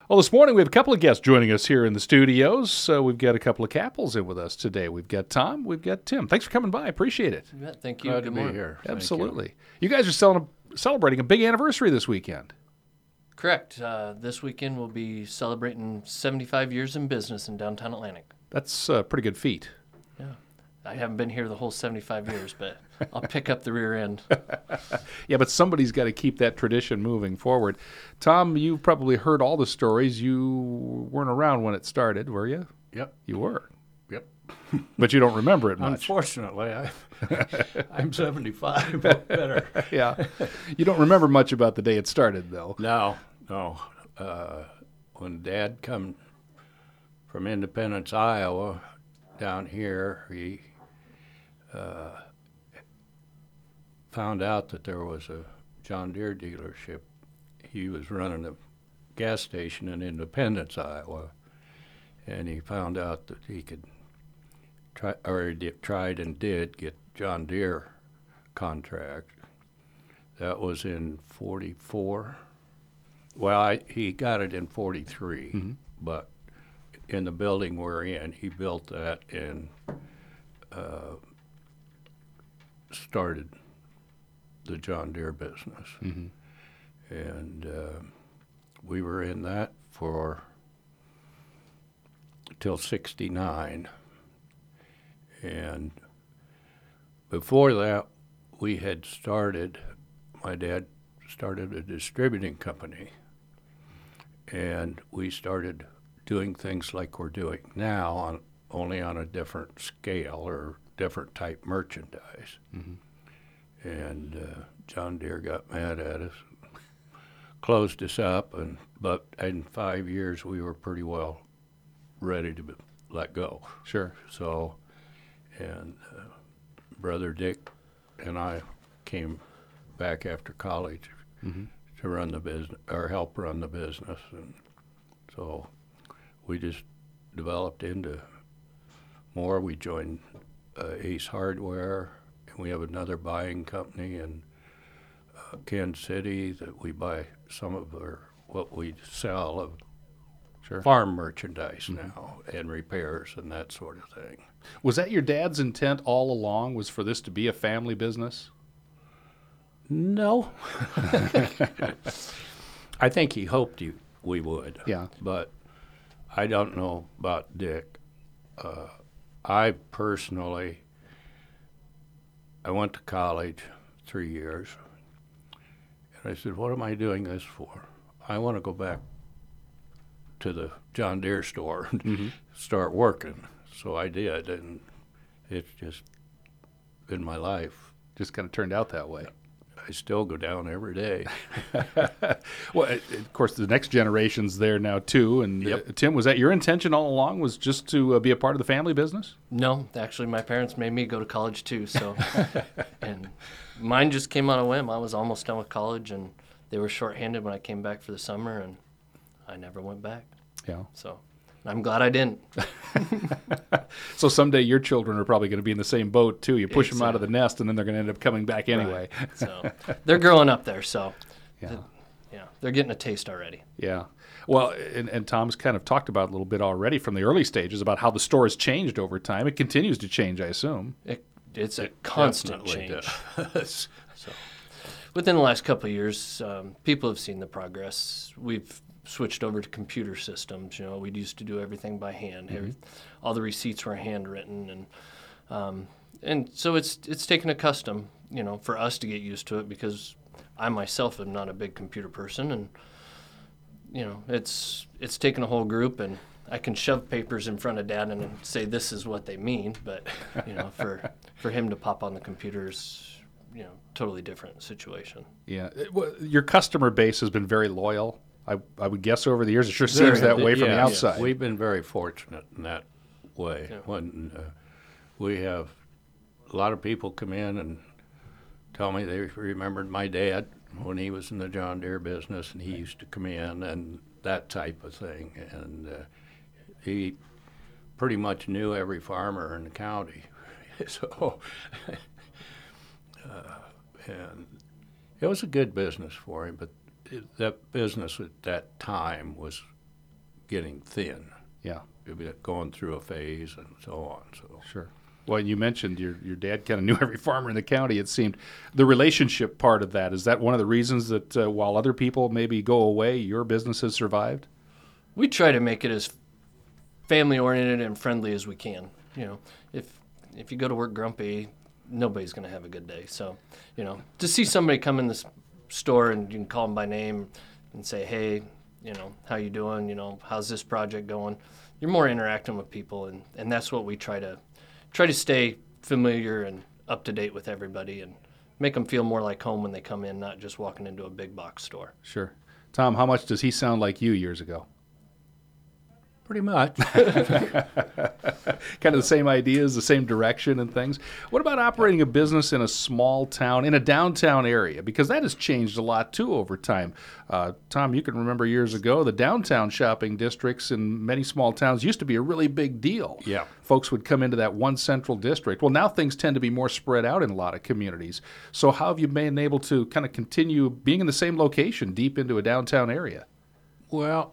Well, this morning we have a couple of guests joining us here in the studios. So we've got a couple of Capples in with us today. We've got Tom, we've got Tim. Thanks for coming by. I appreciate it. Yeah, thank you. Glad Good to be morning. here. Absolutely. You guys are celebrating a big anniversary this weekend. Correct. This weekend we'll be celebrating 75 years in business in downtown Atlantic. That's a pretty good feat. Yeah. I haven't been here the whole 75 years, but I'll pick up the rear end. Yeah, but somebody's got to keep that tradition moving forward. Tom, you've probably heard all the stories. You weren't around when it started, were you? Yep. You were. Yep. But you don't remember it much. Unfortunately, I'm 75. But better. Yeah. You don't remember much about the day it started, though. No. When Dad come from Independence, Iowa, down here, he found out that there was a John Deere dealership. He was running a gas station in Independence, Iowa, and he found out that he could tried and did get John Deere contract. That was in 44. Well, he got it in 43, but in the building we're in, he built that and started the John Deere business. And we were in that till 69. And before that, my dad started a distributing company. And we started doing things like we're doing now, only on a different scale or different type merchandise. And John Deere got mad at us, closed us up, but in 5 years we were pretty well ready to let go. Sure. So, and Brother Dick and I came back after college to run the business, or help run the business, and so we just developed into more. We joined Ace Hardware, and we have another buying company in Kansas City that we buy some of what we sell of farm merchandise now, and repairs and that sort of thing. Was that your dad's intent all along, was for this to be a family business? No. I think he hoped we would. Yeah. But I don't know about Dick. I personally, I went to college 3 years, and I said, what am I doing this for? I want to go back to the John Deere store and start working. So I did, and it's just been my life. Just kind of turned out that way. I still go down every day. Well, of course, the next generation's there now, too. And Tim, was that your intention all along, was just to be a part of the family business? No, actually, my parents made me go to college too. So, and mine just came on a whim. I was almost done with college, and they were shorthanded when I came back for the summer, and I never went back. Yeah. So I'm glad I didn't. So someday your children are probably going to be in the same boat, too. You push them out of the nest, and then they're going to end up coming back anyway. Right. So they're growing up there, so Yeah. They're getting a taste already. Yeah. Well, and Tom's kind of talked about it a little bit already from the early stages about how the store has changed over time. It continues to change, I assume. It's a constant Definitely change. does. So within the last couple of years, people have seen the progress. We've switched over to computer systems. You know, we used to do everything by hand. All the receipts were handwritten, and so it's taken a custom, you know, for us to get used to it, because I myself am not a big computer person, and you know, it's taken a whole group, and I can shove papers in front of Dad and say this is what they mean, but you know, for him to pop on the computers, you know, totally different situation. Yeah. Well, your customer base has been very loyal, I would guess, over the years. It sure seems that way from the outside. We've been very fortunate in that way. Yeah. When we have a lot of people come in and tell me they remembered my dad when he was in the John Deere business, and he used to come in and that type of thing. And he pretty much knew every farmer in the county. So, and it was a good business for him, but that business at that time was getting thin, Yeah, going through a phase and so on. So sure. Well, you mentioned your dad kind of knew every farmer in the county, it seemed. The relationship part of that, is that one of the reasons that while other people maybe go away, your business has survived? We try to make it as family-oriented and friendly as we can. If you go to work grumpy, nobody's going to have a good day. So, to see somebody come in this store and you can call them by name and say, hey, how you doing? How's this project going? You're more interacting with people, and that's what we try to stay familiar and up to date with everybody and make them feel more like home when they come in, not just walking into a big box store. Sure. Tom, how much does he sound like you years ago? pretty much. Kind of the same ideas, the same direction and things. What about operating a business in a small town, in a downtown area? Because that has changed a lot, too, over time. Tom, you can remember years ago, the downtown shopping districts in many small towns used to be a really big deal. Yeah. Folks would come into that one central district. Well, now things tend to be more spread out in a lot of communities. So how have you been able to kind of continue being in the same location deep into a downtown area? Well,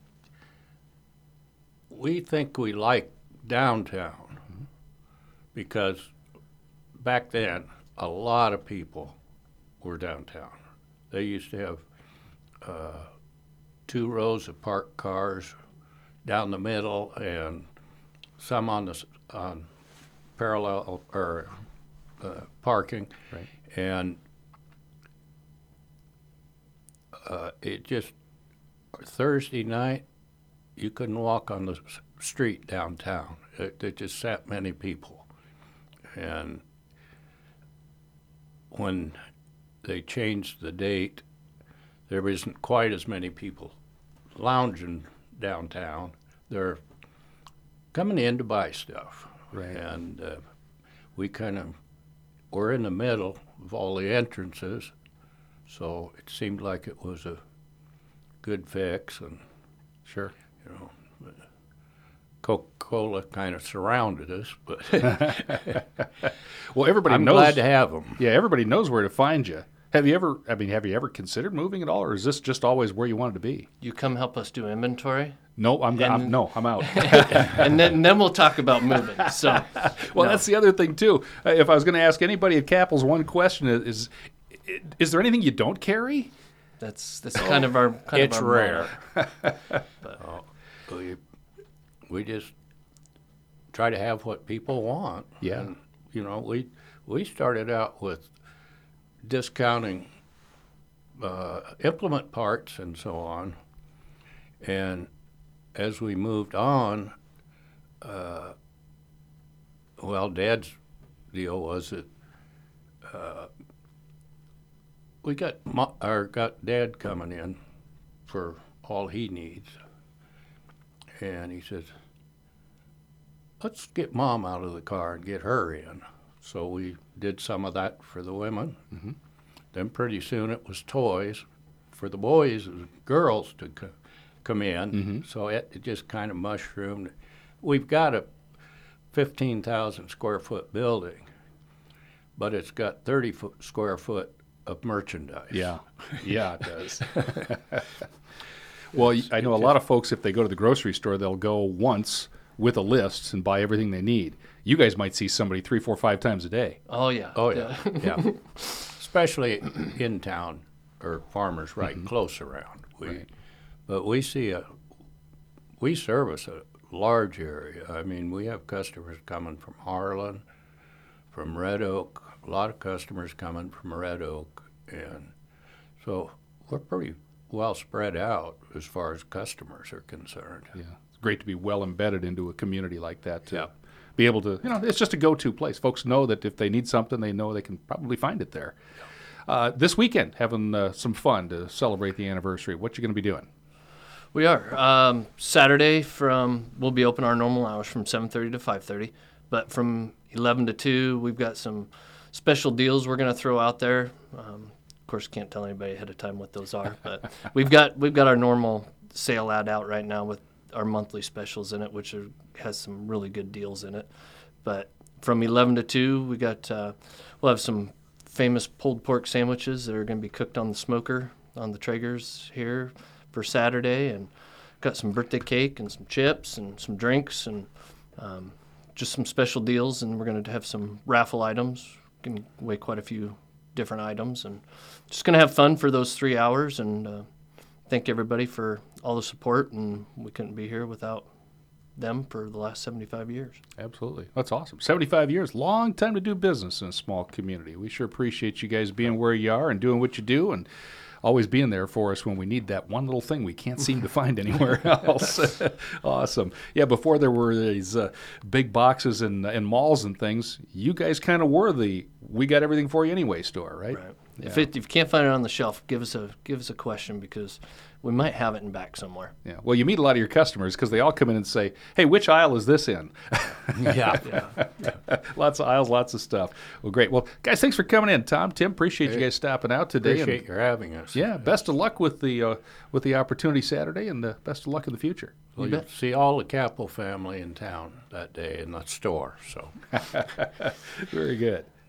we think we like downtown because back then a lot of people were downtown. They used to have 2 rows of parked cars down the middle and some on parallel or parking, Right. and it just Thursday night you couldn't walk on the street downtown. There just sat many people, and when they changed the date, there isn't quite as many people lounging downtown. They're coming in to buy stuff. Right. And we kind of were in the middle of all the entrances, so it seemed like it was a good fix. And Sure. you know, Coca-Cola kind of surrounded us, but Well, everybody I'm knows. glad to have them. Yeah, everybody knows where to find you. Have you ever considered moving at all, or is this just always where you wanted to be? You come help us do inventory, No, I'm out. and then we'll talk about moving. So, Well, no. that's the other thing too. If I was going to ask anybody at Capples one question, is there anything you don't carry? that's kind of our It's our rare. motto. We just try to have what people want. Yeah. And, we started out with discounting implement parts and so on. And as we moved on, Dad's deal was that we got Dad coming in for all he needs. And he says, let's get Mom out of the car and get her in. So we did some of that for the women. Mm-hmm. Then pretty soon it was toys for the boys and girls to come in. Mm-hmm. So it just kind of mushroomed. We've got a 15,000 square foot building, but it's got 30 square foot of merchandise. Yeah, it does. Well, I know a lot of folks, if they go to the grocery store, they'll go once with a list and buy everything they need. You guys might see somebody 3, 4, 5 times a day. Oh yeah. Oh, yeah. Yeah. Especially in town or farmers right close around. Right. But we service a large area. I mean, we have customers coming from Harlan, from Red Oak, a lot of customers coming from Red Oak. And so we're pretty well spread out as far as customers are concerned. Yeah, it's great to be well embedded into a community like that. To Yeah. be able to, it's just a go-to place. Folks know that if they need something, they know they can probably find it there. This weekend, having some fun to celebrate the anniversary. What you going to be doing? We are Saturday we'll be open our normal hours from 7:30 to 5:30, but from 11 to 2 we've got some special deals we're going to throw out there. Of course, can't tell anybody ahead of time what those are, but we've got our normal sale ad out right now with our monthly specials in it, which has some really good deals in it. But from 11 to 2, we'll have some famous pulled pork sandwiches that are going to be cooked on the smoker on the Traegers here for Saturday, and got some birthday cake and some chips and some drinks and just some special deals. And we're going to have some raffle items, give away quite a few different items, and just going to have fun for those 3 hours. And thank everybody for all the support. And we couldn't be here without them for the last 75 years. Absolutely. That's awesome. 75 years, long time to do business in a small community. We sure appreciate you guys being where you are and doing what you do and always being there for us when we need that one little thing we can't seem to find anywhere else. Awesome. Yeah, before there were these big boxes and malls and things, you guys kind of were the we got everything for you anyway store, right? Right. Yeah. If you can't find it on the shelf, give us a question, because we might have it in back somewhere. Yeah. Well, you meet a lot of your customers because they all come in and say, "Hey, which aisle is this in?" Yeah. Lots of aisles, lots of stuff. Well, great. Well, guys, thanks for coming in. Tom, Tim, appreciate you guys stopping out today. Appreciate your having us. Yeah, best of luck with the opportunity Saturday, and best of luck in the future. Well, you'll see all the Capel family in town that day in the store. So Very good.